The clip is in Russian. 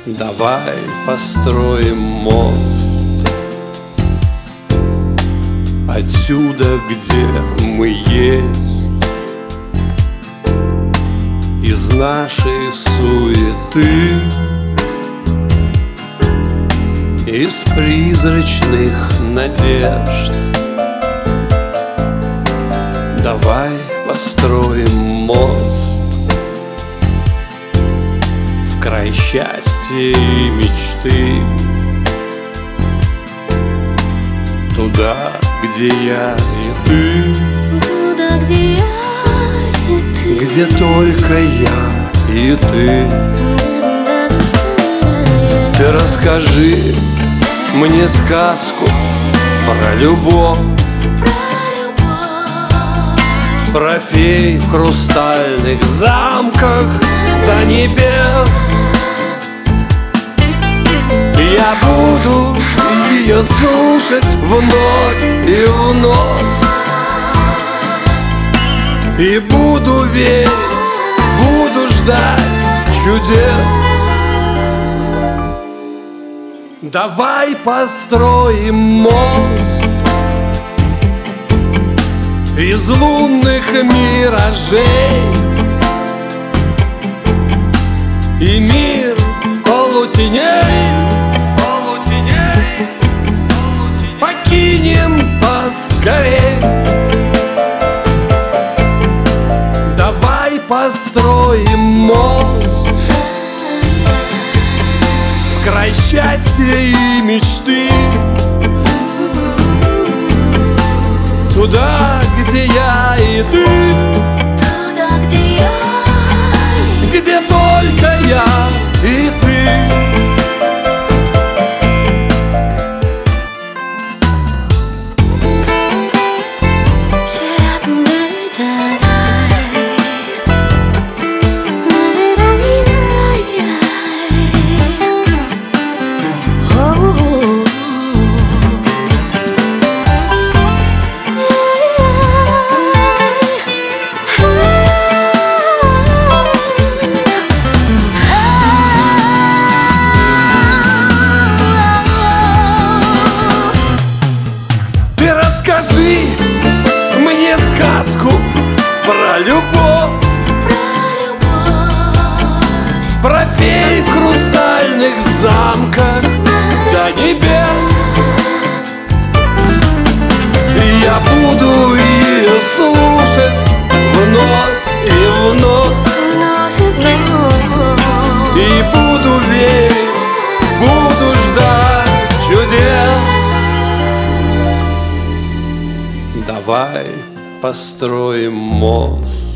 Давай построим мост отсюда, где мы есть, из нашей суеты, из призрачных надежд. Давай построим мост в край счастья и мечты, туда, где я и ты, туда, где я и ты, где только я и ты. Ты расскажи мне сказку про любовь, про фей в хрустальных замках до небес. Я буду ее слушать вновь и вновь, и буду верить, буду ждать чудес. Давай построим мост из лунных миражей, и мир полутеней покинем поскорей. Давай построим мост в край счастья и мечты, туда, где я и ты, туда, где я и ты, где только я и ты. Расскажи мне сказку про любовь, про фей в хрустальных замках до небес. И я буду ее слушать вновь и вновь, и буду верить, буду ждать чудес. Давай построим мост